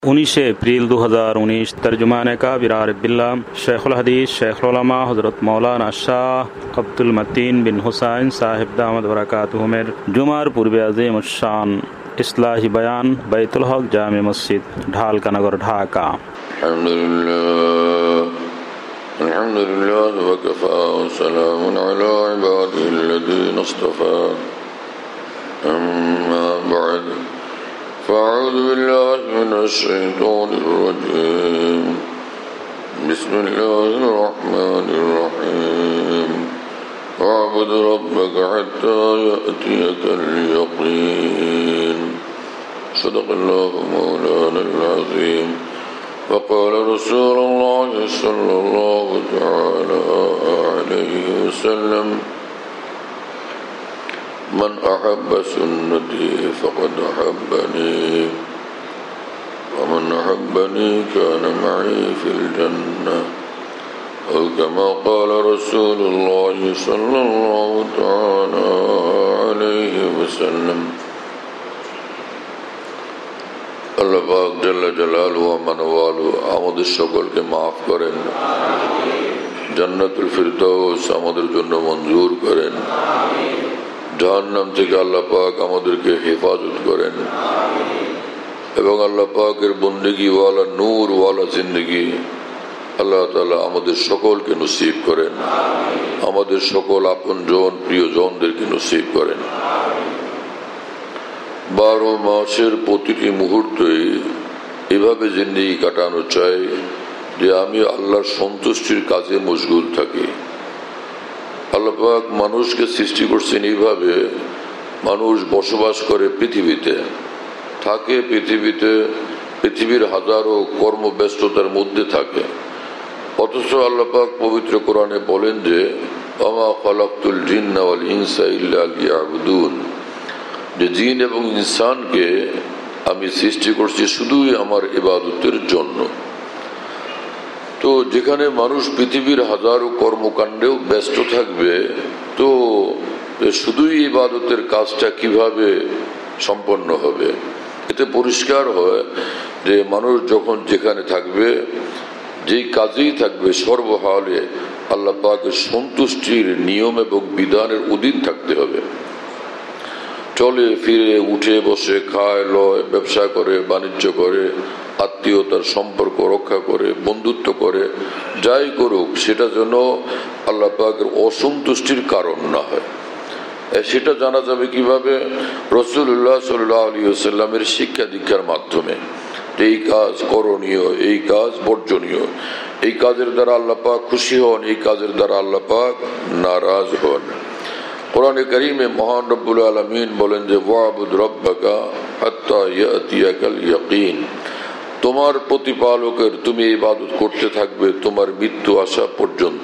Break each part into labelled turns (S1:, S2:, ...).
S1: 19 अप्रैल 2019 तर्जुमाने का बिरार बिल्ला शेखुल हदीस शेखुल उलमा हज़रत मौलाना शाह अब्दुल मतीन बिन हुसैन साहिब दामद बरकातुहु में जुमार पूर्व अज़ीम शान इस्लाही बयान बैतुल हक जामे मस्जिद ढालका नगर ढाका।
S2: अल्हम्दुलिल्लाह व कफ़ा व सलामुन अला इबादिहिल्लज़ीना इस्तफ़ा अम्मा बअद फ़अऊज़ु बिल्लाहि मिनश शैतानिर रजीम बिस्मिल्लाहिर रहमानिर रहीम वअब्द रब्बक हत्ता यअतियकल यक़ीन सदक़ल्लाहु मौलानल अज़ीम वक़ाल रसूलुल्लाह सल्लल्लाहु तआला अलैहि वसल्लम मन अहब्ब सुन्नती फ़क़द अहब्बनी वमन अहब्बनी कान मई फ़िल जन्नह औ कमा क़ाल रसूलुल्लाह सल्लल्लाहु तआला अलैहि वसल्लम। আল্লাহ পাক জাল্লা জালালুহু ওয়া মানওয়ালু আমাদের সকলকে মাফ করেন, জান্নাতুল ফিরদাউস আমাদের জন্য মঞ্জুর করেন, জাহান্নাম থেকে আল্লাহ পাক আমাদেরকে হেফাজত করেন এবং আল্লাহ পাকের বন্দেগী ওয়ালা নূর ওয়ালা জিন্দেগি আল্লাহ তাআলা আমাদের সকলকে নসিব করেন, আমাদের সকল আপনজন প্রিয়জনদেরকে নসিব করেন। 12 মাসের প্রতিটি মুহূর্তে এভাবে জিন্দেগি কাটানো চাই যে আমি আল্লাহর সন্তুষ্টির কাজে মশগুল থাকি। আল্লাহ পাক মানুষকে সৃষ্টি করছেন এইভাবে, মানুষ বসবাস করে পৃথিবীতে, থাকে পৃথিবীর হাজারো কর্মব্যস্ততার মধ্যে থাকে, অথচ আল্লাহ পাক পবিত্র কোরআনে বলেন যে ওয়া খালাকতুল জিন্না ওয়াল ইনসা ইল্লা লিয়াবুদুন, যে জিন এবং ইনসানকে আমি সৃষ্টি করছি শুধুই আমার ইবাদতের জন্য। তো যেখানে মানুষ পৃথিবীর হাজারো কর্মকাণ্ডেও ব্যস্ত থাকবে, তো শুধুই ইবাদতের কাজটা কিভাবে সম্পন্ন হবে? এতে পরিষ্কার হয় যে মানুষ যখন যেখানে থাকবে, যেই কাজেই থাকবে, সর্বহালে আল্লাহ পাকের সন্তুষ্টির নিয়ম এবং বিধানের অধীন থাকতে হবে। চলে ফিরে, উঠে বসে, খায় লয়, ব্যবসা করে, বাণিজ্য করে, আত্মীয়তার সম্পর্ক রক্ষা করে, বন্ধুত্ব করে, যাই করুক সেটা যেন আল্লাহ পাকের অসন্তুষ্টির কারণ না হয়। সেটা জানা যাবে কিভাবে? রাসূলুল্লাহ সাল্লাল্লাহু আলাইহি ওয়াসাল্লামের শিক্ষা দীক্ষার মাধ্যমে। এই কাজ করণীয়, এই কাজ বর্জনীয়, এই কাজের দ্বারা আল্লাহ পাক খুশি হন, এই কাজের দ্বারা আল্লাহ পাক নারাজ হন। কোরআনে কারীমে মহান রব্বুল আলামিন বলেন যে ওয়াবুদ রব্বাকা হাত্তা ইয়াতিয়াকাল ইয়াকিন, তোমার প্রতিপালকের তুমি ইবাদত করতে থাকবে তোমার মৃত্যু আসা পর্যন্ত।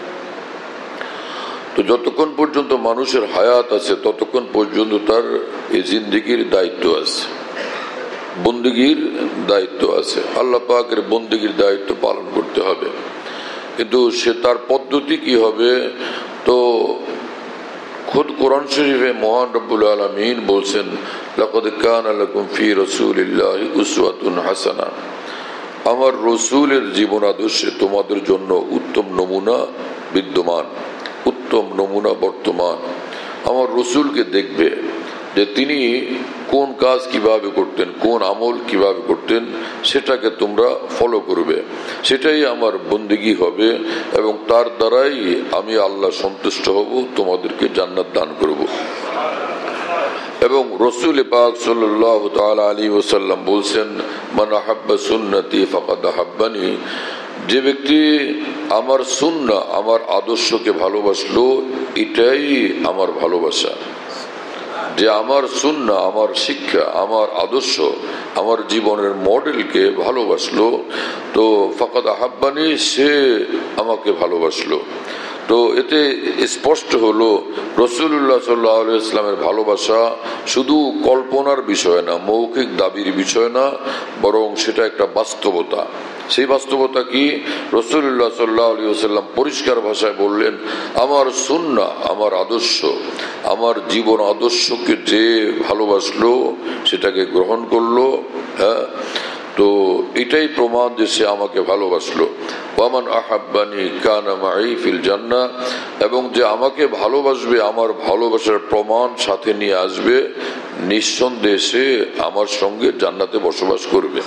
S2: তো যতক্ষণ পর্যন্ত মানুষের হায়াত আছে ততক্ষণ পর্যন্ত তার এই জিন্দেগির দায়িত্ব আছে, বন্দেগীর দায়িত্ব আছে। আল্লাহ পাকের বন্দেগীর দায়িত্ব পালন করতে হবে, কিন্তু সে তার পদ্ধতি কি হবে? তো খুদ কোরআন শরীফে মহান রব্বুল আলামিন বলছেন লাকাদ কানা লাকুম ফি রাসূলিল্লাহি উসওয়াতুন হাসানা, আমার রাসূলের জীবন আদর্শে তোমাদের জন্য উত্তম নমুনা বিদ্যমান, উত্তম নমুনা বর্তমান। আমার রাসূলকে দেখবে যে তিনি কোন কাজ কিভাবে করতেন, কোন আমল কিভাবে করতেন, সেটাকে তোমরা ফলো করবে, সেটাই আমার বন্দেগী হবে এবং তার দ্বারাই আমি আল্লাহ সন্তুষ্ট হব, তোমাদেরকে জান্নাত দান করব। এবং রাসূল পাক সাল্লাল্লাহু তাআলা আলাইহি ওয়াসাল্লাম বলছেন মান আহাব্বা সুন্নতি ফাকাদ আহাব্বানি, যে ব্যক্তি আমার সুন্নাহ, আমার আদর্শকে ভালোবাসলো, এটাই আমার ভালোবাসা। যে আমার সুন্নাহ, আমার শিক্ষা, আমার আদর্শ, আমার জীবনের মডেলকে ভালোবাসলো, তো ফাকাদ আহাব্বানি, সে আমাকে ভালোবাসলো। তো এতে স্পষ্ট হলো রাসূলুল্লাহ সাল্লাল্লাহু আলাইহি ওয়াসাল্লামের ভালোবাসা শুধু কল্পনার বিষয় না, মৌখিক দাবির বিষয় না, বরং সেটা একটা বাস্তবতা। সেই বাস্তবতা কি? রাসূলুল্লাহ সাল্লাল্লাহু আলাইহি ওয়াসাল্লাম পরিষ্কার ভাষায় বললেন আমার সুন্নাহ, আমার আদর্শ, আমার জীবন আদর্শকে যে ভালোবাসলো, সেটাকে গ্রহণ করলো, তো এটাই প্রমাণ যে সে আমাকে ভালোবাসলো। ওয়ামান আহাব্বানি কানা মাই ফিল জান্নাহ, এবং যে আমাকে ভালোবাসবে, আমার ভালোবাসার প্রমাণ সাথে নিয়ে আসবে, নিঃসন্দেহে সে আমার সঙ্গে জান্নাতে বসবাস করবে।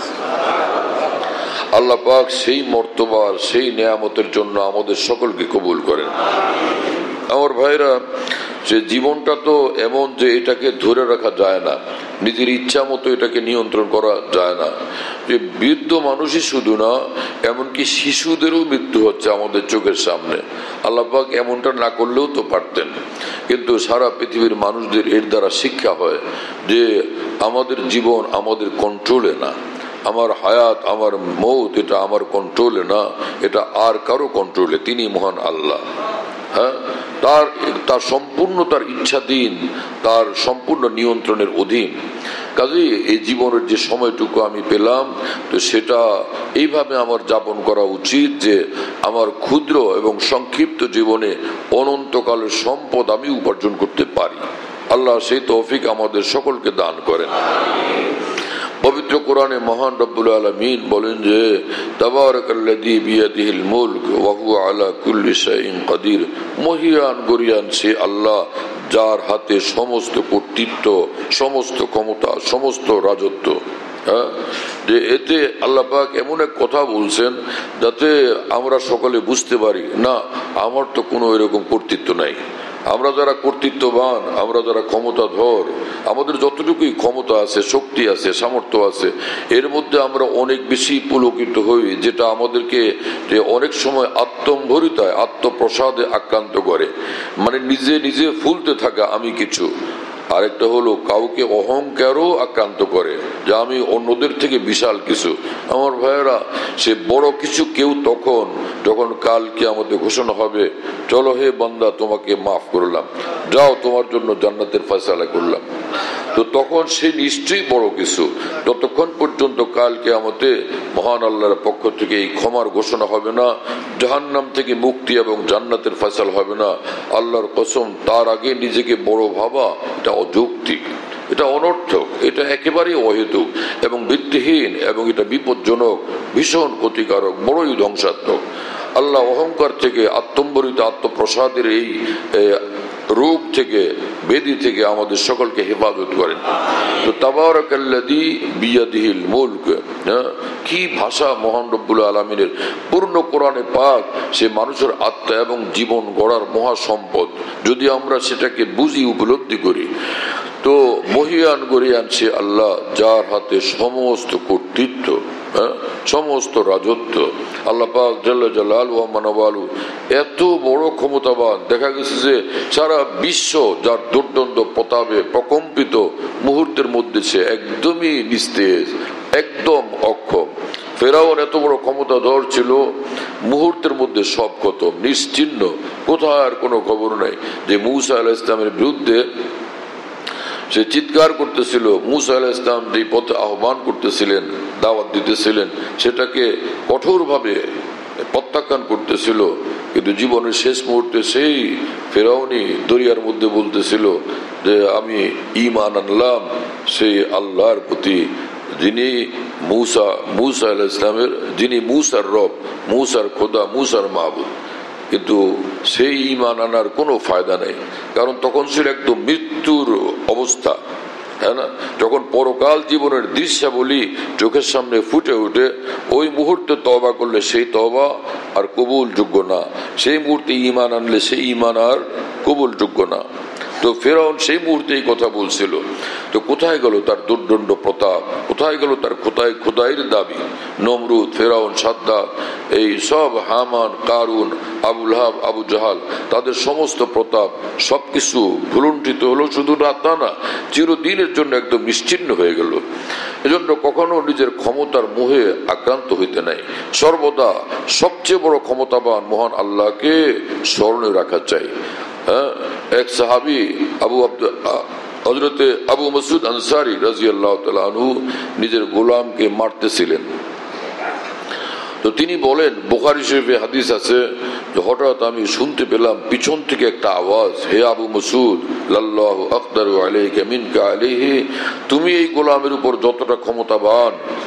S2: আল্লাহ পাক সেই মর্তবার, সেই নেয়ামতের জন্য আমাদের সকলকে কবুল করেন। আমার ভাইরা, যে জীবনটা তো এমন যে এটাকে ধরে রাখা যায় না, নিজের ইচ্ছা মতো এটাকে নিয়ন্ত্রণ করা যায় না। যে বৃদ্ধ মানুষই শুধু না, এমনকি শিশুদেরও মৃত্যু হচ্ছে আমাদের চোখের সামনে। আল্লাহ পাক এমনটা না করলেও তো পারতেন, কিন্তু সারা পৃথিবীর মানুষদের এর দ্বারা শিক্ষা হয় যে আমাদের জীবন আমাদের কন্ট্রোলে না, আমার হায়াত, আমার মৌত, এটা আমার কন্ট্রোলে না, এটা আর কারো কন্ট্রোলে। তিনি মহান আল্লাহ। হ্যাঁ, তার সম্পূর্ণ তার ইচ্ছাধীন, তার সম্পূর্ণ নিয়ন্ত্রণের অধীন। কাজেই এই জীবনের যে সময়টুকু আমি পেলাম, তো সেটা এইভাবে আমার যাপন করা উচিত যে আমার ক্ষুদ্র এবং সংক্ষিপ্ত জীবনে অনন্তকালের সম্পদ আমি উপার্জন করতে পারি। আল্লাহ সেই তৌফিক আমাদের সকলকে দান করেন। পবিত্র কোরআনে মহান রব্বুল আলামিন বলেন যে তাবারাকাল্লাযী বিয়াদিহিল মুলক ওয়া হুয়া আলা কুল্লি শাইইন কাদির। মহিয়ান গরিয়ান সে আল্লাহ, যার হাতে সমস্ত কর্তৃত্ব, সমস্ত ক্ষমতা, সমস্ত রাজত্ব। হ্যাঁ, যে এতে আল্লাহ পাক এমন এক কথা বলছেন যাতে আমরা সকলে বুঝতে পারি, না আমার তো কোনো এরকম কর্তৃত্ব নাই। আমরা যারা কর্তৃত্ববান, আমরা যারা ক্ষমতাধর, আমাদের যতটুকুই ক্ষমতা আছে, শক্তি আছে, সামর্থ্য আছে, এর মধ্যে আমরা অনেক বেশি পুলকিত হই, যেটা আমাদেরকে অনেক সময় আত্মম্ভরিতায়, আত্মপ্রসাদে আক্রান্ত করে। মানে নিজে নিজে ফুলতে থাকা আমি কিছু। আরেকটা হলো কাউকে অহংকারও আক্রান্ত করে যে আমি অন্যদের থেকে বিশাল কিছু। আমার ভাইয়েরা, সে বড় কিছু কেউ তখন যখন কালকে আমাদের ঘোষণা হবে, চলো হে বান্দা তোমাকে মাফ করলাম, যাও তোমার জন্য জান্নাতের ফয়সালা করলাম, তো তখন সে নিশ্চয়ই বড় কিছু। ততক্ষণ পর্যন্ত কালকে আমাদের মহান আল্লাহর পক্ষ থেকে এই ক্ষমার ঘোষণা হবে না, জাহান্নাম থেকে মুক্তি এবং জান্নাতের ফয়সালা হবে না, আল্লাহর কসম তার আগে নিজেকে বড় ভাবা এটা অযৌক্তিক, এটা অনর্থক, এটা একেবারেই অহেতুক এবং ভিত্তিহীন, এবং এটা বিপজ্জনক, ভীষণ ক্ষতিকারক, বড়ই ধ্বংসাত্মক। আল্লাহ অহংকার থেকে, আত্মম্বরিত আত্মপ্রসাদের এই রোগ থেকে, বেদি থেকে আমাদের সকলকে হেফাজত করেন। তো তাবারাকাল্লাযী বিয়াদিহিল মুলক, কি ভাষা মহান রব্বুল আলামিনের! পূর্ণ কোরআনে পাক সে মানুষের আত্মা এবং জীবন গড়ার মহা সম্পদ, যদি আমরা সেটাকে বুঝি, উপলব্ধি করি। তো মহিয়ান গরিয়ান সে আল্লাহ, যার হাতে সমস্ত কর্তৃত্ব, সমস্ত রাজত্ব। আল্লাহ পাক জাল্লা জালালুহু ওয়া মানওয়ালু এত বড় ক্ষমতাবান। দেখা গেছে যে সারা বিশ্ব যার দুর্দণ্ড প্রতাপে প্রকম্পিত, মুহূর্তের মধ্যে সে একদমই নিস্তেজ, একদম অক্ষম। ফেরাউন এত বড় ক্ষমতাধর ছিল, মুহূর্তের মধ্যে সব খতম, নিশ্চিহ্ন, কোথায় আর কোনো খবর নাই। যে মূসা আলাইহিস সালামের বিরুদ্ধে সে চিৎকার করতেছিল, মূসা আলাইহিস সালাম যে পথে আহ্বান করতেছিলেন, দাওয়াত দিতেছিলেন, সেটাকে কঠোরভাবে প্রত্যাখ্যান করতেছিল, কিন্তু জীবনের শেষ মুহূর্তে সেই ফেরাউনি দরিয়ার মধ্যে বলতেছিল যে আমি ঈমান আনলাম সেই আল্লাহর প্রতি, যিনি মূসা আলাইহিস সালামের, যিনি মূসার রব, মূসার খোদা, মূসার মাবুদ। কিন্তু সেই ঈমান আনার কোনো ফায়দা নেই, কারণ তখন ছিল একদম মৃত্যুর অবস্থা। হ্যাঁ না, যখন পরকাল জীবনের দৃশ্যাবলী চোখের সামনে ফুটে উঠে, ওই মুহূর্তে তওবা করলে সেই তওবা আর কবুল যোগ্য না, সেই মুহূর্তে ঈমান আনলে সেই ঈমান আর কবুল যোগ্য না। তো ফেরাউন সেই মুহূর্তেই কথা বলছিল। তো কোথায় গেল তার দুর্দণ্ড প্রতাপ, কোথায় গেল তার খোদাইয়ের দাবি? নমরুদ, ফেরাউন, সাদ্দাত, এই সব, হামান, কারুন, আবু লাহাব, আবু জাহাল, তাদের সমস্ত প্রতাপ সবকিছু ভুলুণ্ঠিত হলো। শুধু তা না, চিরদিনের জন্য একদম নিশ্চিহ্ন হয়ে গেল। এজন্য কখনো নিজের ক্ষমতার মোহে আক্রান্ত হইতে নাই, সর্বদা সবচেয়ে বড় ক্ষমতাবান মহান আল্লাহকে স্মরণে রাখা চাই। এক সাহাবী হযরতে আবু মাসউদ আনসারী রাদিয়াল্লাহু তাআলা আনহু নিজের গোলামকে মারতেছিলেন। তো তিনি বলেন, বুখারী শরীফে হাদিস আছে যে হঠাৎ আমি শুনতে পেলাম পিছন থেকে একটা আওয়াজ, হে আবু মাসউদ, লাল্লাহু আকদারু আলাইকা মিনকা আলাইহি, তুমি এই গোলামের উপর যতটা ক্ষমতাবান,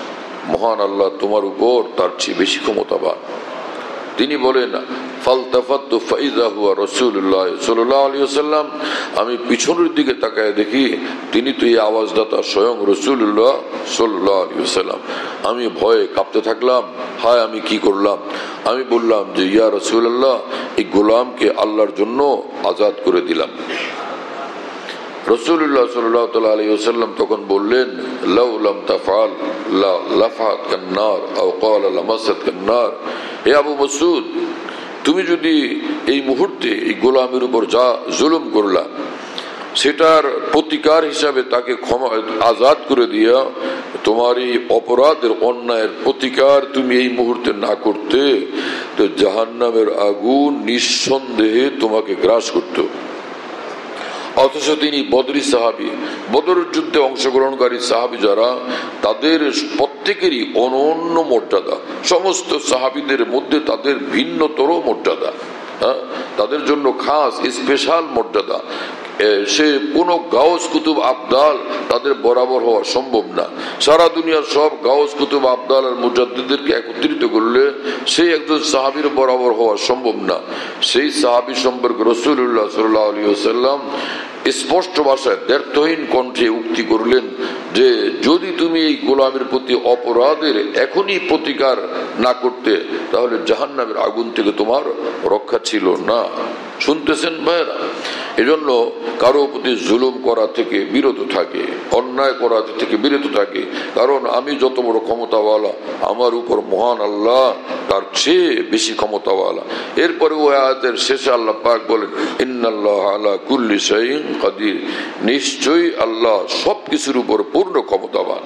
S2: মহান আল্লাহ তোমার উপর তার চেয়ে বেশি ক্ষমতাবান। তিনি বলেন ফালতাফাতু ফাইযা হুয়া রাসূলুল্লাহ সাল্লাল্লাহু আলাইহি ওয়াসাল্লাম, আমি পিছনের দিকে তাকায় দেখি তিনি তো এই আওয়াজদাতা স্বয়ং রাসূলুল্লাহ সাল্লাল্লাহু আলাইহি ওয়াসাল্লাম। আমি ভয়ে কাঁপতে থাকলাম, হায় আমি কি করলাম। আমি বললাম যে ইয়া রাসূলুল্লাহ, এই গোলামকে আল্লাহর জন্য আজাদ করে দিলাম। রাসূলুল্লাহ সাল্লাল্লাহু আলাইহি ওয়াসাল্লাম তখন বললেন লাউ লাম তাফআল লা লাফাত কান্নার আও ক্বালা লামাসাত কান্নার, হে আবু মাসউদ, তুমি যদি এই মুহূর্তে এই গোলামের উপর যা জুলুম করলা সেটার প্রতিকার হিসাবে তাকে ক্ষমা আজাদ করে দিয়া তোমার এই অপরাধের অন্যায়ের প্রতিকার তুমি এই মুহূর্তে না করতে তো জাহান্নামের আগুন নিঃসন্দেহে তোমাকে গ্রাস করত। অথচ তিনি বদরি সাহাবী, বদর যুদ্ধে অংশগ্রহণকারী সাহাবী যারা, তাদের প্রত্যেকেরই অনন্য মর্যাদা, সমস্ত সাহাবীদের মধ্যে তাদের ভিন্নতর মর্যাদা, তাদের জন্য খাস স্পেশাল মর্যাদা। সে কোন গাউস কুতুব আবদাল তাদের বরাবর হওয়া সম্ভব না। সারা দুনিয়ার সব গাউস কুতুব আবদাল আর মুজাদ্দিদদেরকে একত্রিত করলে সেই একজন সাহাবীর বরাবর হওয়া সম্ভব না। সেই সাহাবী সম্পর্কে রাসূলুল্লাহ সাল্লাল্লাহু আলাইহি ওয়াসাল্লাম স্পষ্ট ভাষায় দ্ব্যর্থহীন কণ্ঠে উক্তি করলেন যে যদি তুমি এই গোলামের প্রতি অপরাধের এখনই প্রতিকার না করতে তাহলে জাহান্নামের আগুন থেকে তোমার রক্ষা ছিল না। শুনতেছেন ভাইরা? এজন্য কারো প্রতি জুলুম করা থেকে বিরত থাকে, অন্যায় করা থেকে বিরত থাকে, কারণ আমি যত বড় ক্ষমতাওয়ালা আমার উপর মহান আল্লাহ তার চেয়ে বেশি ক্ষমতাওয়ালা। এরপরে ওই আয়াতের শেষে আল্লাহ পাক বলেন ইন্নাল্লাহ আলা কুল্লি শাইইন কাদির, নিশ্চয়ই আল্লাহ সবকিছুর উপর পূর্ণ ক্ষমতাবান।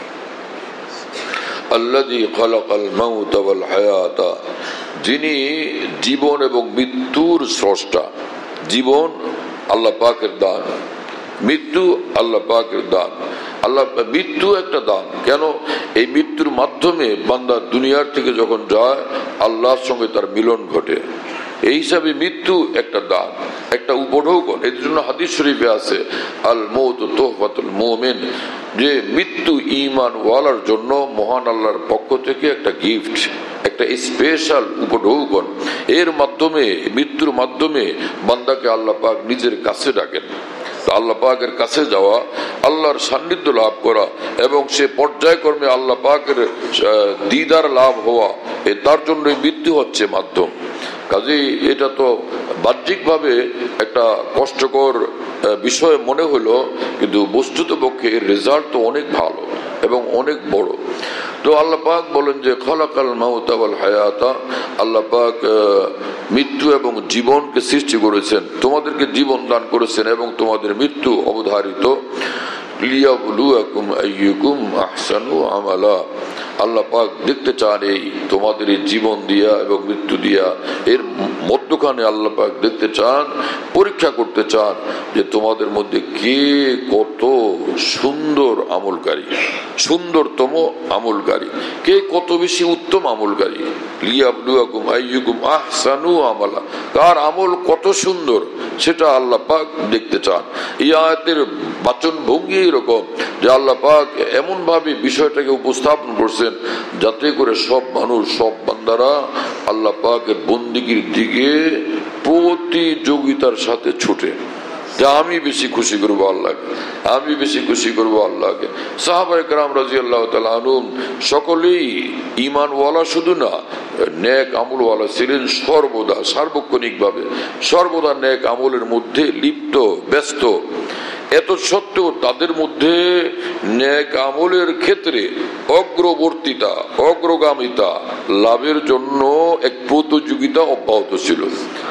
S2: আল্লাযী খালাকাল মাউতা ওয়াল হায়াতা, যিনি জীবন এবং মৃত্যুর স্রষ্টা। জীবন আল্লাহ পাকের দান, মৃত্যু আল্লাহ পাকের দান। আল্লাহ মৃত্যু একটা দান। কেন? এই মৃত্যুর মাধ্যমে বান্দা দুনিয়ার থেকে যখন যায় আল্লাহর সঙ্গে তার মিলন ঘটে। এই হিসাবে মৃত্যু একটা দান, একটা উপঢৌকন। এর জন্য হাদিস শরীফে আছে আল মউতু তুহফাতুল মুমিন, যে মৃত্যু ঈমান ওয়ালার জন্য মহান আল্লাহর পক্ষ থেকে একটা গিফট, একটা স্পেশাল উপঢৌকন। এর মাধ্যমে, মৃত্যুর মাধ্যমে বান্দাকে আল্লাহ পাক নিজের কাছে ডাকেন। আল্লাহ পাকের কাছে যাওয়া, আল্লাহর সান্নিধ্য লাভ করা এবং সে পর্যায়ক্রমে আল্লাহ পাকের দিদার লাভ হওয়া, তার জন্য মৃত্যু হচ্ছে মাধ্যম। কাজেই এটা তো বাহ্যিক ভাবে একটা কষ্টকর বিষয় মনে হলো, কিন্তু বস্তুত পক্ষে এর রেজাল্ট তো অনেক ভালো এবং অনেক বড়। তো আল্লাহ পাক বলেন যে খালাকাল মাউতা ওয়াল হায়াতা, আল্লাহ পাক মৃত্যু এবং জীবনকে সৃষ্টি করেছেন, তোমাদেরকে জীবন দান করেছেন এবং তোমাদের মৃত্যু অবধারিত। লিয়াবলুয়াকুম আইয়ুকুম আহসানু আমালা, আল্লাহ পাক দেখতে চান এই তোমাদের এই জীবন দিয়া এবং মৃত্যু দিয়া, এর মধ্যখানে আল্লাহ পাক দেখতে চান, পরীক্ষা করতে চান যে তোমাদের মধ্যে কে কত সুন্দর আমলকারী, সুন্দরতম আমলকারী, কে কত বেশি উত্তম আমলকারী। লিয়াবলুয়াকুম আইয়ুকুম আহসানু আমালা, কার আমল কত সুন্দর সেটা আল্লাহ পাক দেখতে চান। এই আয়াতের বাচন ভঙ্গি এরকম যে আল্লাহ পাক এমন ভাবে বিষয়টাকে উপস্থাপন করছেন যাতে করে সব মানুষ, সব বান্দারা আল্লাহ পাকের বন্দিগির দিকে প্রতিযোগিতার সাথে ছুটে, যে আমি বেশি খুশি করবো আল্লাহকে, আমি বেশি খুশি করবো আল্লাহকে। সাহাবায়ে কেরাম রাদিয়াল্লাহু তাআলা আনহুম সকলেই ঈমানওয়ালা শুধু না, নেক আমলওয়ালা ছিলেন সর্বদা, সার্বক্ষণিক ভাবে সর্বদা নেক আমলের মধ্যে লিপ্ত, ব্যস্ত। এত সত্ত্বেও তাদের মধ্যে নেক আমলের ক্ষেত্রে অগ্রবর্তিতা, অগ্রগামিতা লাভের জন্য এক প্রতিযোগিতা অব্যাহত ছিল।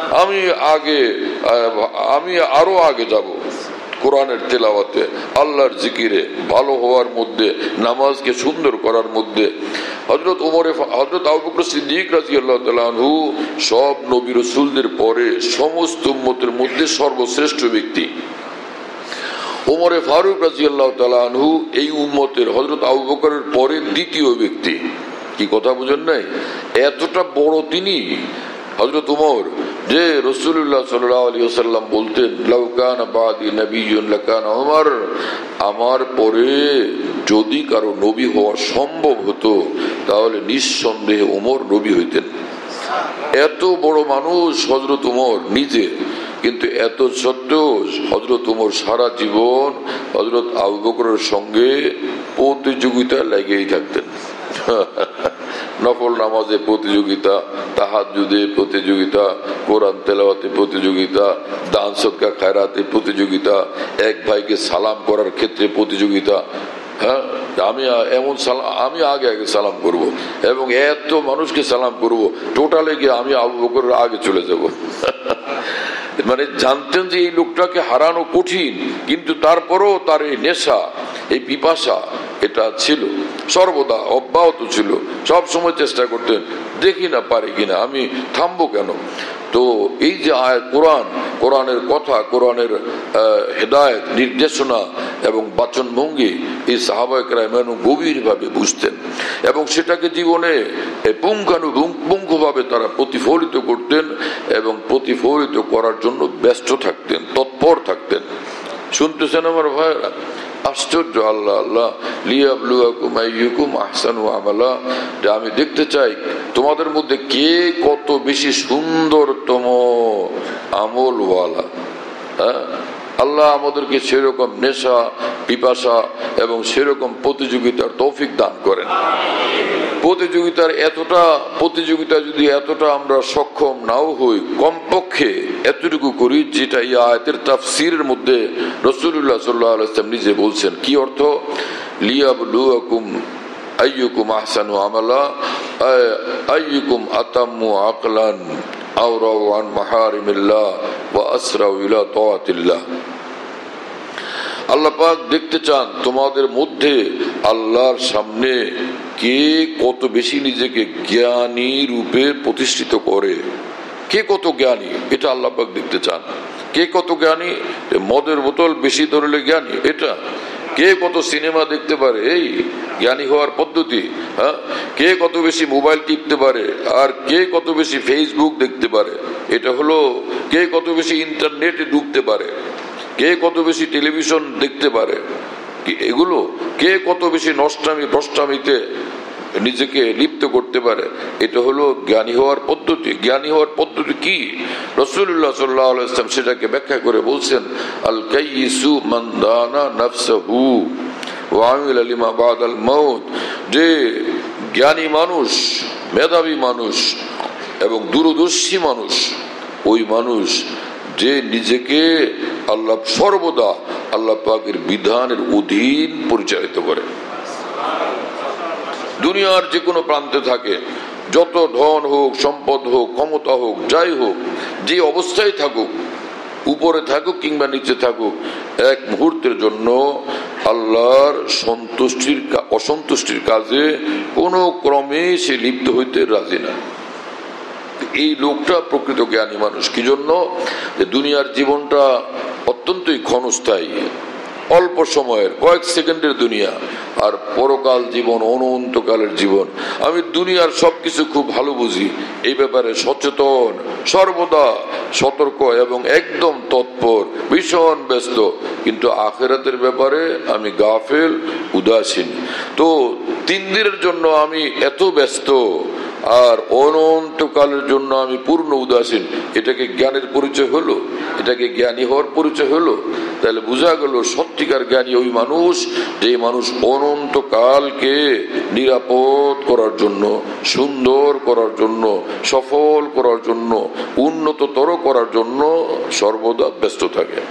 S2: আমি আরো আগে যাব কোরআনের তেলাওয়াতে, আল্লাহর জিকিরে, ভালো হওয়ার মধ্যে, নামাজকে সুন্দর করার মধ্যে। হযরত আবু বকর সিদ্দিক রাদিয়াল্লাহু তাআলা আনহু সব নবী রাসূলদের পরে সমস্ত উম্মতের মধ্যে সর্বশ্রেষ্ঠ ব্যক্তি। ওমরে ফারুক রাদিয়াল্লাহু তাআলা আনহু এই উম্মতের হযরত আবু বকরের পরে দ্বিতীয় ব্যক্তি। কি কথা বুঝেন নাই? এতটা বড় তিনি হযরত ওমর, যে রাসূলুল্লাহ সাল্লাল্লাহু আলাইহি ওয়াসাল্লাম বলতেন লাউ কানা বাদি নাবিয়্যুন লাকানা ওমর, আমার পরে যদি কারো নবী হওয়া সম্ভব হতো তাহলে নিঃসন্দেহে ওমর নবী হইতেন। এত বড় মানুষ হযরত ওমর নিজে, কিন্তু এত সত্ত্বেও হযরত ওমর সারা জীবন হযরত আবু বকরের সঙ্গে প্রতিযোগিতা লেগেই থাকতেন। নফল নামাজে প্রতিযোগিতা, তাহাজ্জুদে প্রতিযোগিতা, কোরআন তেলাওয়াতে প্রতিযোগিতা, দান সদকা খায়রাতে প্রতিযোগিতা, এক ভাইকে সালাম করার ক্ষেত্রে প্রতিযোগিতা। হ্যাঁ, আমি আগে সালাম করব এবং এত মানুষকে সালাম করব, টোটালে গিয়ে আমি আবু বকরের আগে চলে যাব। মানে জানতেন যে এই লোকটাকে হারানো কঠিন, কিন্তু তারপরও তার এই নেশা, এই পিপাসা এটা ছিল, সর্বদা অব্যাহত ছিল। সব সময় চেষ্টা করতেন, দেখি না পারি কিনা, আমি থামবো কেন। তো এই যে আয়াত, কোরআনের কথা, কোরআনের হেদায়েত, নির্দেশনা এবং বাচনভঙ্গি এই সাহাবায়ে কেরাম গভীরভাবে বুঝতেন এবং সেটাকে জীবনে পুঙ্খানুপুঙ্খভাবে তারা প্রতিফলিত করতেন এবং প্রতিফলিত করার জন্য ব্যস্ত থাকতেন, তৎপর থাকতেন। শুনতেছেন আমার ভাইরা? আশ্চর্য। আল্লাহ আল্লাহ লিয়াবলুয়াকুম আইয়ুকুম আহসানু আমালা, যে আমি দেখতে চাই তোমাদের মধ্যে কে কত বেশি সুন্দরতম আমলওয়ালা। হ্যাঁ, আল্লাহ আমাদেরকে সেরকম নেশা, পিপাসা এবং সেরকম প্রতিযোগিতার তৌফিক দান করেন। প্রতিযোগিতা যদি এতটা আমরা সক্ষম নাও হই, কমপক্ষে এতটুকু করি যেটা এই আয়াতের তাফসীরের মধ্যে রাসূলুল্লাহ সাল্লাল্লাহু আলাইহি ওয়াসাল্লাম নিজে বলছেন। কি অর্থ? লিয়াবলুয়াকুম আইয়ুকুম আহসানু আমালা, আইয়ুকুম আতাম্মু আকলান আওরাউ আন মাহারিমিল্লাহ ওয়া আসরাউ ইলা তাআতিল্লাহ। আল্লাহ পাক দেখতে চান তোমাদের মধ্যে আল্লাহর সামনে কে কত বেশি নিজেকে জ্ঞানী রূপে প্রতিষ্ঠিত করে, কে কত জ্ঞানী, এটা আল্লাহ পাক দেখতে চান। কে কত জ্ঞানী? মদের বোতল বেশি ধরলে জ্ঞানী এটা। কে কত সিনেমা দেখতে পারে, এই জ্ঞানী হওয়ার পদ্ধতি। হ্যাঁ, কে কত বেশি মোবাইল টিপতে পারে আর কে কত বেশি ফেসবুক দেখতে পারে, এটা হলো কে কত বেশি ইন্টারনেটে ঢুকতে পারে, কে কত বেশি টেলিভিশন দেখতে পারে, এগুলো কে কত বেশি নষ্টামিতে নিজেকে লিপ্ত করতে পারে, এটা হলো জ্ঞানী হওয়ার পদ্ধতি। জ্ঞানী হওয়ার পদ্ধতি কি? রাসূলুল্লাহ সাল্লাল্লাহু আলাইহি ওয়াসাল্লাম সেটাকে ব্যাখ্যা করে বলছেন, আল কাইয়িসু মান দানা নাফসাহু ওয়া আমিলা লিমা বাদাল মাউত। যে জ্ঞানী মানুষ, মেধাবী মানুষ এবং দূরদর্শী মানুষ, ওই মানুষ যে নিজেকে সর্বদা আল্লাহ পাকের বিধানের অধীন পরিচালিত করে। দুনিয়ার যে কোনো প্রান্তে থাকে, যত ধন হোক, সম্পদ হোক, ক্ষমতা হোক, যাই হোক, যে অবস্থায় থাকুক, উপরে থাকুক কিংবা নিচে থাকুক, এক মুহূর্তের জন্য আল্লাহর অসন্তুষ্টির কাজে কোনো ক্রমে সে লিপ্ত হইতে রাজি না। এই লোকটা প্রকৃত জ্ঞানী মানুষ। কি জন্য? দুনিয়ার জীবনটা অত্যন্তই ক্ষণস্থায়ী, অল্প সময়ের, কয়েক সেকেন্ডের দুনিয়া, আর পরকাল জীবন অনন্তকালের জীবন। আমি দুনিয়ার সবকিছু খুব ভালো বুঝি, এই ব্যাপারে সচেতন, সর্বদা সতর্ক এবং একদম তৎপর, ভীষণ ব্যস্ত, কিন্তু আখিরাতের ব্যাপারে আমি গাফেল, উদাসীন। তো 3 দিনের জন্য আমি এত ব্যস্ত আর অনন্তকালের জন্য আমি পূর্ণ উদাসীন। এটাকে জ্ঞানের পরিচয় হলো? এটাকে জ্ঞানী হওয়ার পরিচয় হলো? তাহলে বোঝা গেল সত্যিকার জ্ঞানী ওই মানুষ, যে মানুষ অনন্তকালকে নিরাপদ করার জন্য, সুন্দর করার জন্য, সফল করার জন্য, উন্নততর করার জন্য সর্বদা ব্যস্ত থাকে।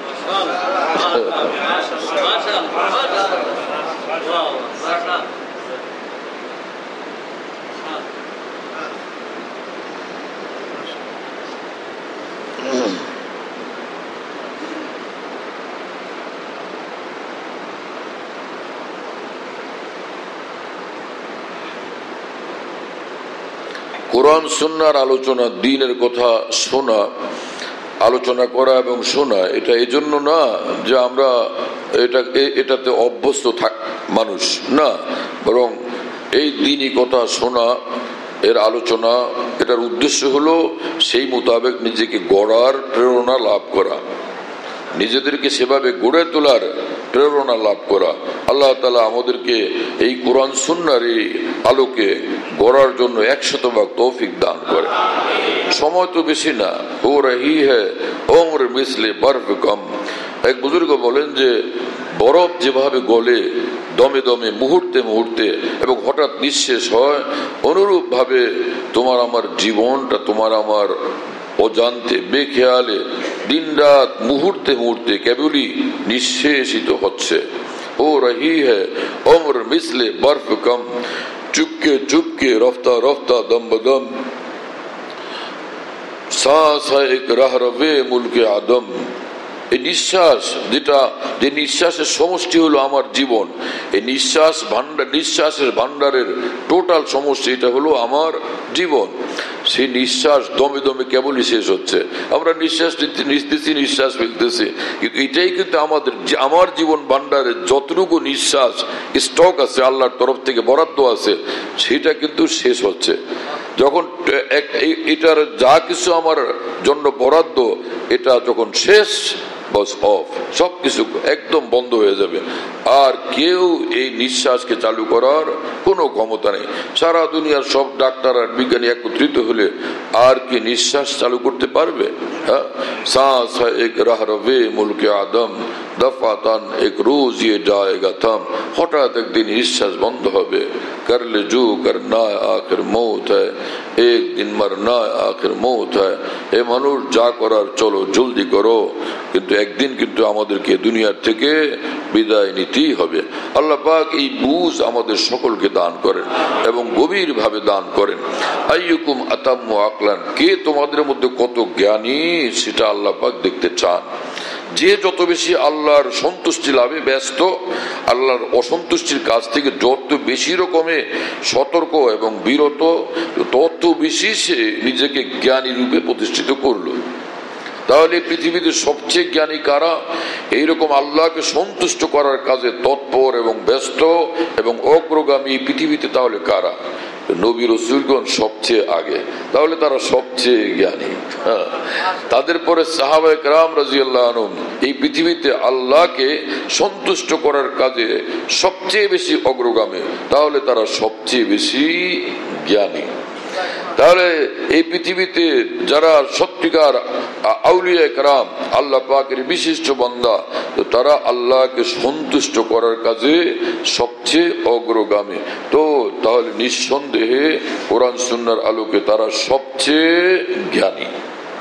S2: কোরআন সুন্নাহর আলোচনা, দ্বীনের কথা শোনা, আলোচনা করা এবং শোনা, এটা এই জন্য না যে আমরা এটাতে অভ্যস্ত মানুষ না, বরং এই দ্বীনি কথা শোনা, এর আলোচনা, এটার উদ্দেশ্য হলো সেই মোতাবেক নিজেকে গড়ার প্রেরণা লাভ করা, নিজেদেরকে সেভাবে গড়ে তোলার প্রেরণা লাভ করা। আল্লাহ তাআলা আমাদেরকে এই কোরআন সুন্নাহর এই আলোকে গড়ার জন্য 100% তৌফিক দান করে। সময় তো বেশি না, হো রহি হ্যায় উমর মিসলে বরফ কম। এক বুজুর্গ বলেন যে বরফ যেভাবে গলে দমে দমে, মুহূর্তে মুহূর্তে এবং হঠাৎ নিঃশেষ হয়, অনুরূপ ভাবে তোমার আমার জীবনটা তোমার আমার অজান্তে বেখেয়ালে দিন রাত মুহূর্তে মুহূর্তে কেবলই নিঃশেষিত হচ্ছে। ও রহি হ্যায় উমর মিসলে বরফ কম, চুপকে চুপকে রফতা রফতা দম বদম, सांस है एक राह रवे मुल्के आदम। এই নিঃশ্বাস, যেটা যে নিঃশ্বাসের সমষ্টি হলো আমার জীবন, এই নিঃশ্বাস ভান্ডার, নিঃশ্বাসের ভান্ডারের টোটাল সমষ্টি এটা হলো আমার জীবন। সেই নিঃশ্বাস দমে দমে কেবলই শেষ হচ্ছে। আমরা নিঃশ্বাস নিতেছি, নিঃশ্বাস ফেলতেছি, কিন্তু এটাই কিন্তু আমাদের আমার জীবন ভান্ডারে যতটুকু নিঃশ্বাস স্টক আছে আল্লাহর তরফ থেকে বরাদ্দ আছে, সেটা কিন্তু শেষ হচ্ছে। যখন এটার যা কিছু আমার জন্য বরাদ্দ, এটা যখন শেষ, বাস অফ, সবকিছু একদম বন্ধ হয়ে যাবে। আর কেউ এই নিঃশ্বাসকে চালু করার কোনো ক্ষমতা নেই। সারা দুনিয়ার সব ডাক্তার আর বিজ্ঞানী একত্রিত হলে আর কি নিঃশ্বাস চালু করতে পারবে? হ্যাঁ, सांस है एक राह रवे मुल्क आदम, दफातान एक रोज ये जाएगा थम। হঠাৎ একদিন নিঃশ্বাস বন্ধ হবে। করলে জু করনা আখির মৌত হয়, এক দিন মরনা আখির মৌত হয়। এ মানুষ যা করার চলো জলদি করো, কিন্তু একদিন কিন্তু আমাদেরকে দুনিয়ার থেকে বিদায় নিতেই হবে। আল্লাহ পাক এই বুঝ আমাদের সকলকে দান করেন এবং গভীর ভাবে দান করেন। আইয়ুকুম আতাম্মু আকলান, কে তোমাদের মধ্যে কত জ্ঞানী সেটা আল্লাহ পাক দেখতে চান। যে যত বেশি আল্লাহর সন্তুষ্টি লাভে ব্যস্ত, আল্লাহর অসন্তুষ্টির কাছ থেকে যত বেশি রকমে সতর্ক এবং বিরত, তত বেশি সে নিজেকে জ্ঞানী রূপে প্রতিষ্ঠিত করলো। তাহলে পৃথিবীতে সবচেয়ে জ্ঞানী কারা? এইরকম আল্লাহকে সন্তুষ্ট করার কাজে তৎপর এবং ব্যস্ত এবং অগ্রগামী পৃথিবীতে তাহলে কারা? নবী রাসূলগণ সবচেয়ে আগে, তাহলে তারা সবচেয়ে জ্ঞানী। তাদের পরে সাহাবায়ে কেরাম রাদিয়াল্লাহু আনহুম এই পৃথিবীতে আল্লাহকে সন্তুষ্ট করার কাজে সবচেয়ে বেশি অগ্রগামী, তাহলে তারা সবচেয়ে বেশি জ্ঞানী। তাহলে এই পৃথিবীতে যারা সত্যিকার আউলিয়া কেরাম, আল্লাহ পাকের বিশিষ্ট বান্দা, তো তারা আল্লাহকে সন্তুষ্ট করার কাজে সবচেয়ে অগ্রগামী। তো তাহলে নিঃসন্দেহে কোরআন সুন্নাহর আলোকে তারা সবচেয়ে জ্ঞানী।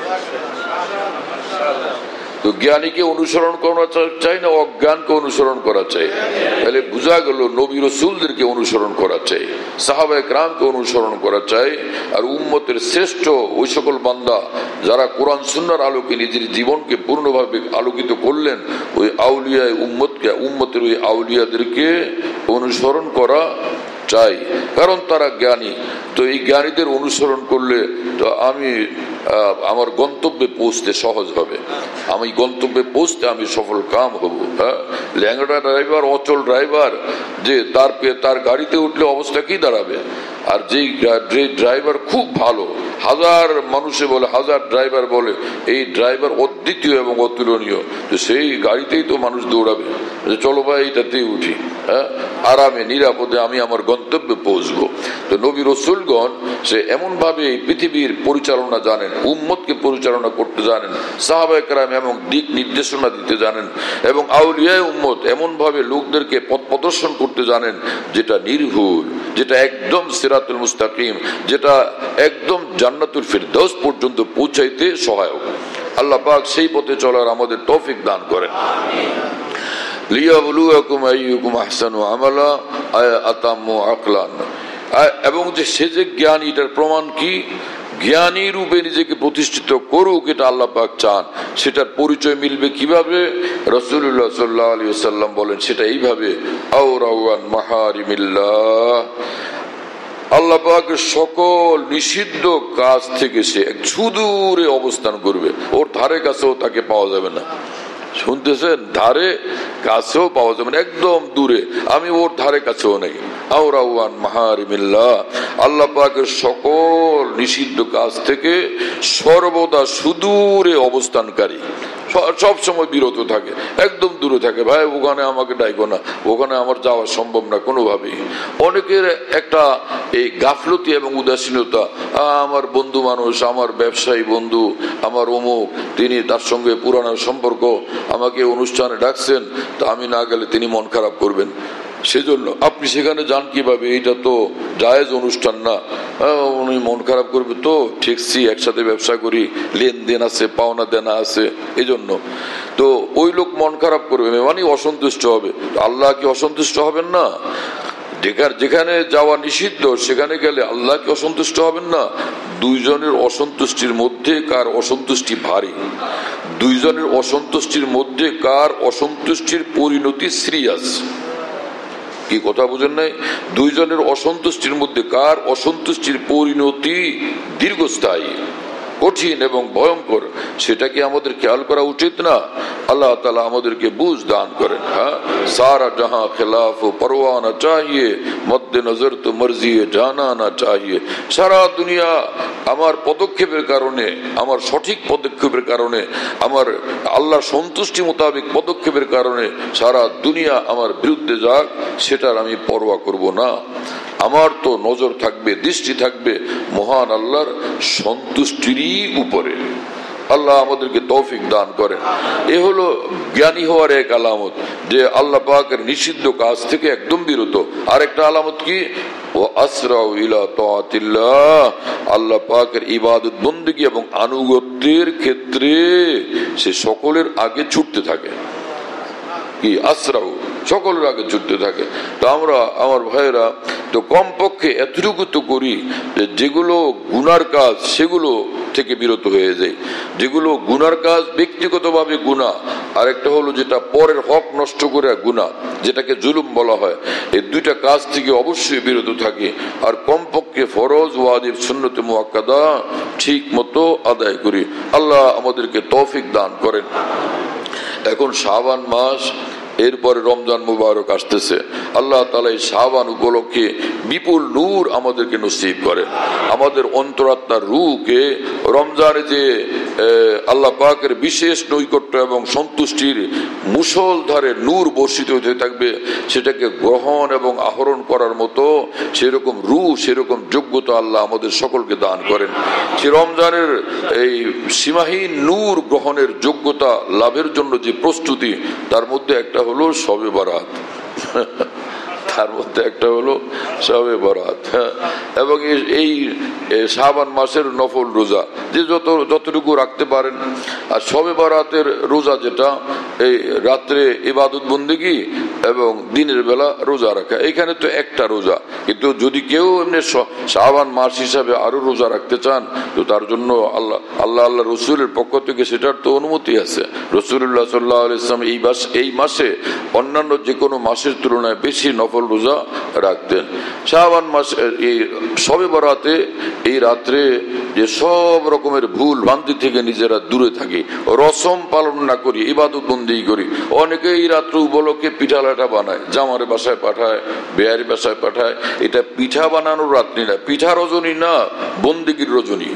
S2: তো জ্ঞানীকে অনুসরণ করা চাই না অজ্ঞানকে অনুসরণ করা চাই? তাহলে বোঝা গেল নবী রাসূলদেরকে অনুসরণ করা চাই, সাহাবায়ে কেরামকে অনুসরণ করা চাই। আর উম্মতের শ্রেষ্ঠ ওই সকল বান্দা যারা কোরআন সুন্নাহর আলোকে নিজের জীবনকে পূর্ণভাবে আলোকিত করলেন, ওই আউলিয়া উম্মতের ওই আউলিয়াদেরকে অনুসরণ করা চাই, কারণ তারা জ্ঞানী। তো এই জ্ঞানীদের অনুসরণ করলে তো আমি আমার গন্তব্যে পৌঁছতে সহজ হবে, আমি গন্তব্যে পৌঁছতে আমি সফল কাম হব। হ্যাঁ, ল্যাংড়া ড্রাইভার, অচল ড্রাইভার, যে তার গাড়িতে উঠলে অবস্থা কি দাঁড়াবে? আর যে ড্রাইভার খুব ভালো, হাজার মানুষে বলে, হাজার ড্রাইভার বলে এই ড্রাইভার অদ্বিতীয় এবং অতুলনীয়, তো সেই গাড়িতেই তো মানুষ দৌড়াবে, চলো ভাই এটাতেই উঠি, হ্যাঁ, আরামে নিরাপদে আমি আমার গন্তব্যে পৌঁছবো। তো নবী রাসূলগণ সে এমন ভাবে পৃথিবীর পরিচালনা জানেন, উম্মতকে পরিচালনা করতে জানেন, সাহাবায়ে কেরাম এমন দিক নির্দেশনা দিতে জানেন, এবং আউলিয়া উম্মত এমন ভাবে লোকদেরকে পথ প্রদর্শন করতে জানেন যেটা নির্ভুল, যেটা একদম সিরাতুল মুস্তাকিম, যেটা একদম জান্নাতুল ফিরদাউস পর্যন্ত পৌঁছাইতে সহায়ক। আল্লাহ পাক সেই পথে চলার আমাদের তৌফিক দান করেন। লিয়াবলুয়াকুম আইয়ুকুম আহসানু আমালা আতাম্মু আকলান। এবং যে সে যে জ্ঞানী, এটার প্রমাণ কি? জ্ঞানী রূপে নিজেকে প্রতিষ্ঠিত করুক, এটা আল্লাহ পাক চান। সেটার পরিচয় মিলবে কিভাবে? রাসূলুল্লাহ সাল্লাল্লাহু আলাইহি ওয়াসাল্লাম বলেন সেটা এইভাবে, আওরাওয়ান মাহারিমিল্লাহ, আল্লাহ পাকের সকল নিষিদ্ধ কাজ থেকে সে সুদূরে অবস্থান করবে, ওর ধারে কাছেও তাকে পাওয়া যাবে না। শুনতেছেন? ধারে কাছেও পাওয়া যাবে না, একদম দূরে, আমি ওর ধারে কাছেও নেই। আওরাওয়ান মাহারিমিল্লাহ, আল্লাহ পাকের সকল নিষিদ্ধ কাজ থেকে সর্বদা সুদূরে অবস্থানকারী। সব সময় বিরত থাকে, একদম দূরে থাকে। ভাই ওখানে আমাকে ডাইকো না, ওখানে আমার যাওয়া সম্ভব না কোনোভাবেই। অনেকের একটা এই গাফলতি এবং উদাসীনতা, আমার বন্ধু মানুষ, আমার ব্যবসায়ী বন্ধু, আমার অমুক, তিনি তার সঙ্গে পুরানো সম্পর্ক, আমাকে অনুষ্ঠানে ডাকছেন, তা আমি না গেলে তিনি মন খারাপ করবেন, সেজন্য আপনি সেখানে যান কিভাবে? এটা তো জায়েজ অনুষ্ঠান না, উনি মন খারাপ করবে। তো ঠিকছি, একসাথে ব্যবসা করি, লেনদেন আছে, পাওনা দেনা আছে, এই জন্য তো ওই লোক মন খারাপ করবে, মানে অসন্তুষ্ট হবে। আল্লাহ কি অসন্তুষ্ট হবেন না? যেখানে যাওয়া নিষিদ্ধ সেখানে গেলে আল্লাহ কি অসন্তুষ্ট হবেন না? দুইজনের অসন্তুষ্টির মধ্যে কার অসন্তুষ্টি ভারী, দুইজনের অসন্তুষ্টির মধ্যে কার অসন্তুষ্টির পরিণতি সিরিয়াস। কি কথা বুঝেন নাই? দুইজনের অসন্তুষ্টির মধ্যে কার অসন্তুষ্টির পরিণতি দীর্ঘস্থায়ী, কঠিন এবং ভয়ঙ্কর, সেটা কি আমাদের খেয়াল করা উচিত না? আল্লাহ তাআলা আমাদেরকে বুঝ দান করেন। হ্যাঁ, সারা জাহাঁ খিলাফ পরোয়া না চাহিয়ে, মদ্দে নজর তো মর্জি জানা না চাহিয়ে। সারা দুনিয়া আমার পদক্ষেপের কারণে, আমার সঠিক পদক্ষেপের কারণে, আমার আল্লাহর সন্তুষ্টি মোতাবেক পদক্ষেপের কারণে সারা দুনিয়া আমার বিরুদ্ধে যাক, সেটার আমি পরোয়া করব না। আমার তো নজর থাকবে, দৃষ্টি থাকবে মহান আল্লাহর সন্তুষ্টিরই উপরে। আল্লাহ আমাদেরকে তৌফিক দান করেন। এ হলো জ্ঞানী হওয়ার এক আলামত, যে আল্লাহ পাকের নিষিদ্ধ কাজ থেকে একদম বিরত। আর একটা আলামত কি? ও আসরাউ ইলা তাআতিল্লাহ, আল্লাহ পাকের ইবাদত বন্দেগী এবং আনুগত্যের ক্ষেত্রে সে সকলের আগে ছুটতে থাকে। কি আসরাউ, সকলের আগে ছুটতে থাকে। তো আমরা, আমার ভাইয়েরা, তো কমপক্ষে এতটুকু তো করি, যেগুলো গুনার কাজ সেগুলো থেকে বিরত হয়ে যায়। যেগুলো গুনার কাজ, ব্যক্তিগতভাবে গুনাহ, আর একটা হলো যেটা পরের হক নষ্ট করে গুনাহ, যেটাকে জুলুম বলা হয়, এই দুইটা কাজ থেকে অবশ্যই বিরত থাকি। আর কমপক্ষে ফরজ, ওয়াজিব, সুন্নতে মুআক্কাদা ঠিক মতো আদায় করি। আল্লাহ আমাদেরকে তৌফিক দান করেন। এখন শাবান মাস, এরপরে রমজান মুবারক আসতেছে। আল্লাহ তাআলা এই শাবান উপলক্ষে বিপুল নূর আমাদেরকে নসিব করেন। আমাদের অন্তরাত্মার রূহকে রমজানে যে আল্লাহ পাকের বিশেষ নৈকট্য এবং সন্তুষ্টির মুষলধারে নূর বর্ষিত হতে থাকবে, সেটাকে গ্রহণ এবং আহরণ করার মতো সেরকম রূহ, সেরকম যোগ্যতা আল্লাহ আমাদের সকলকে দান করেন। সে রমজানের এই সীমাহীন নূর গ্রহণের যোগ্যতা লাভের জন্য যে প্রস্তুতি, তার মধ্যে একটা হলো শবে বরাত, তার মধ্যে একটা হলো শবে বরাত। এবং এই শাবান মাসের নফল রোজা, যে যতটুকু রাখতে পারেন। আর শবে বরাতের রোজা যেটা, এই রাত্রে ইবাদত বন্দেগী এবং দিনের বেলা রোজা রাখা, এখানে তো একটা রোজা। কিন্তু যদি কেউ এমনি শাবান মাস হিসাবে আরো রোজা রাখতে চান, তো তার জন্য আল্লাহ রসুলের পক্ষ থেকে সেটার তো অনুমতি আছে। রাসূলুল্লাহ সাল্লাল্লাহু আলাইহি ওয়াসাল্লাম এই মাসে অন্যান্য যে কোনো মাসের তুলনায় বেশি নফল রোজা রাখতেন। শাবান মাস এই শবে বরাতে এই রাত্রে যে সব রকমের ভুল ভ্রান্তি থেকে নিজেরা দূরে থাকি, রসম পালন না করি, ইবাদত বন্দেগী করি। অনেকে এই রাত্র উপলক্ষে পিঠা লাঠা বানায়, জামার বাসায় পাঠায়, বেয়ারি বাসায় পাঠায়। এটা পিঠা বানানোর রাত্রি না, পিঠা রজনী না, বন্দেগীর রজনী।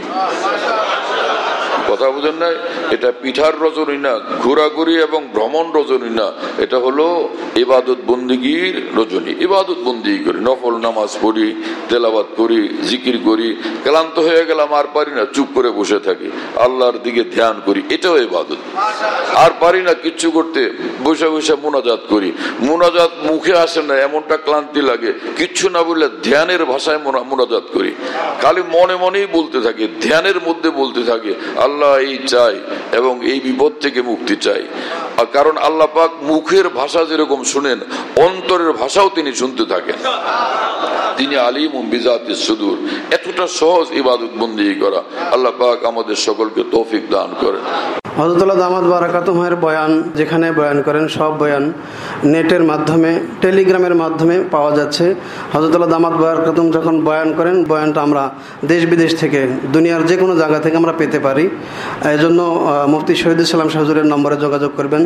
S2: কথা বুঝেন না? এটা পিঠার রজনী না, ঘোরাঘুরি এবং ভ্রমণ রজনী না, এটা হলো ইবাদত বন্দেগীর রজনী। ইবাদত বন্দেগী করি, নফল নামাজ পড়ি, তেলাওয়াত করি, জিকির করি। ক্লান্ত হয়ে গেলাম, আর পারি না, চুপ করে বসে থাকি, আল্লাহর দিকে ধ্যান করি, এটাও ইবাদত। আর পারি না কিচ্ছু করতে, বসে বসে মুনাজাত করি। মুনাজাত মুখে আসে না, এমনটা ক্লান্তি লাগে, কিচ্ছু না বললে ধ্যানের ভাষায় মুনাজাত করি, খালি মনে মনেই বলতে থাকি, ধ্যানের মধ্যে বলতে থাকি, আল্লাহ এই চাই এবং এই বিপদ থেকে মুক্তি চাই। কারণ আল্লাহ পাক মুখের ভাষা যেরকম শুনেন, অন্তরের ভাষাও তিনি শুনতে থাকেন। তিনি আলিমুম বিজাতিস সুদূর। এতটা সহজ ইবাদত বন্দেগী করা। আল্লাহ পাক আমাদের সকলকে তৌফিক দান করেন।
S3: হযরতুল্লাহ দামাত বারাকাতুহুমের বয়ান, যেখানে বয়ান করেন, সব বয়ান নেটের মাধ্যমে, টেলিগ্রামের মাধ্যমে পাওয়া যাচ্ছে। হযরতুল্লাহ দামাত বারাকাতুহুম যখন বয়ান করেন, বয়ানটা আমরা দেশ বিদেশ থেকে, দুনিয়ার যে কোনো জায়গা থেকে আমরা পেতে পারি। এই জন্য মুফতি শহীদুল ইসলাম শাহ হুজুরের নম্বরে যোগাযোগ করবেন,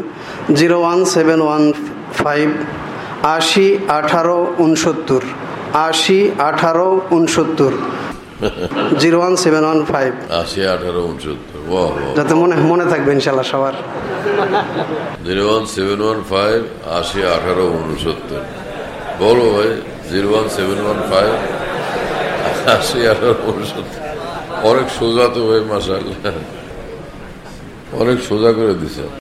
S3: 01715 80 18 69, 80 18 69। 01715
S2: 80 18 69।
S3: যাতে মনে থাকবে ইনশাল্লাহ সবার।
S2: 01715 80 18 69। বলো ভাই, 01715 80 18 69। অনেক সোজা তো ভাই, মাশাআল্লাহ, অনেক সোজা করে দিছে।